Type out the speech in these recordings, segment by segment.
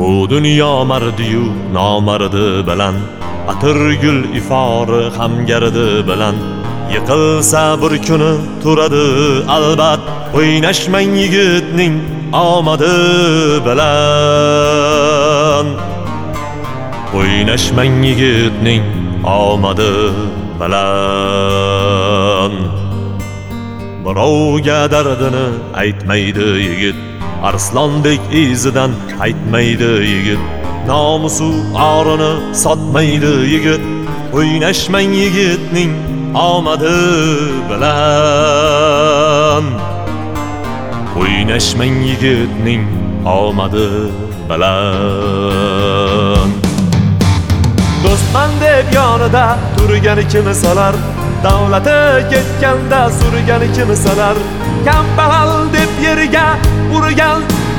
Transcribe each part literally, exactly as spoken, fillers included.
Bu dunyo mardiyu nomardi bilan, atirgul ifori hamgardi bilan, yiqilsa bir kuni turadi albat. O'ynashmang yigitning omadi bilan, o'ynashmang yigitning omadi bilan. Birovga dardini aytmaydi yigit, arslondek izidan qaytmaydi yigit, nomusu orini sotmaydi yigit. O'ynashmang yigitning omadi bilan, o'ynashmang yigitning omadi bilan. Do'stman deb yonida turgani kimi solar, davlati ketganda surgani kimi solar, kambag'al deb yerga urgan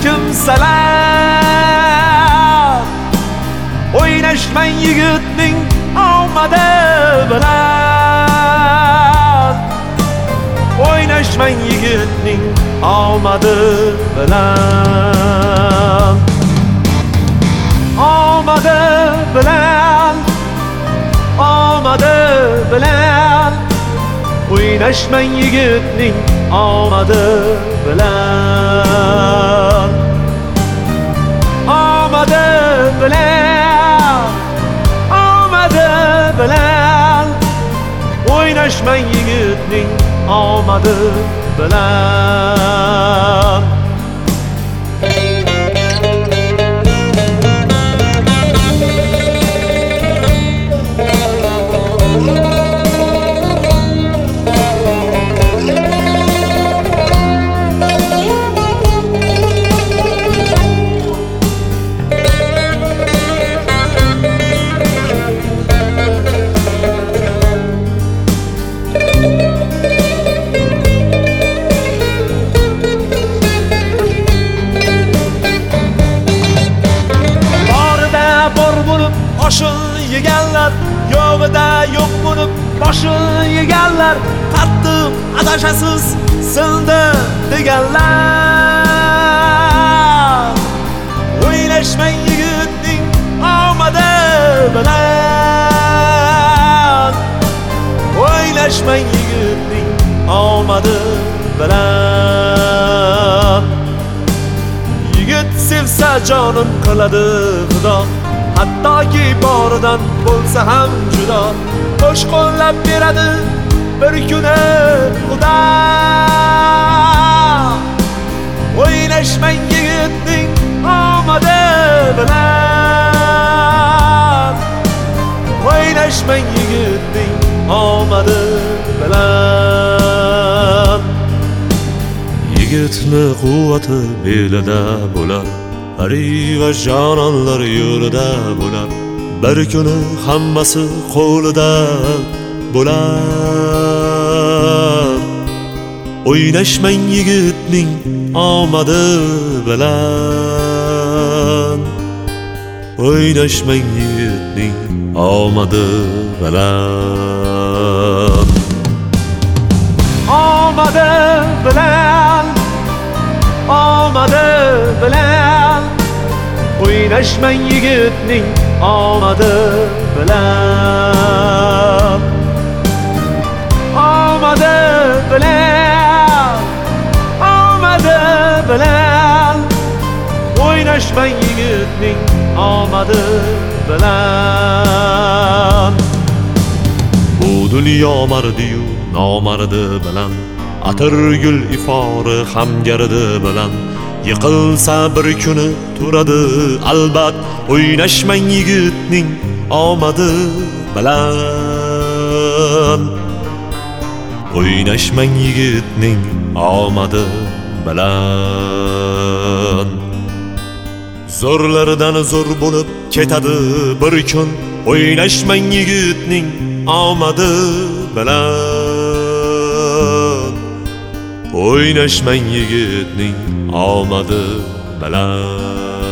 kimsalar. O'ynashmang yigitning omadi bilan, o'ynashmang yigitning omadi bilan, omadi bilan, omadi bilan. O'ynashmang yigitning omadi bilan, omadi bilan, omadi bilan. O'ynashmang yigitning omadi bilan. Boshini yeganlar, yo'g'ida yo'q bo'lib boshini yeganlar, qattiq adashasiz sindi deganlar. O'ynashmang yigitning omadi bilan, o'ynashmang yigitning omadi bilan. Yigit sevsa jonim qiladi xudo, hattoki boridan bo'lsa ham judo. Qo'sh qo'llab beradi bir kuni Xudo. O'ynashmang yigitning omadi bilan, o'ynashmang yigitning omadi bilan. Yigitni quvvati belida bo'lar, ari va jononlar yo'lida bo'lar, bir kuni hammasi qo'lida bo'lar. O'ynashmang yigitning omadi bilan, o'ynashmang yigitning omadi bilan, omadi bilan, omadi bilan. O'ynashmang yigitning omadi bilan, omadi bilan, omadi bilan. O'ynashmang yigitning omadi bilan. Bu dunyo mardiyu nomardi bilan, atirgul ifori hamgardi bilan, yiqilsa bir kuni turadi albat. O'ynashmang yigitning omadi bilan, o'ynashmang yigitning omadi bilan. Zo'rlardan zo'r bo'lib ketadi bir kun, o'ynashmang yigitning omadi bilan, o'ynashmang yigitning omadi bilan.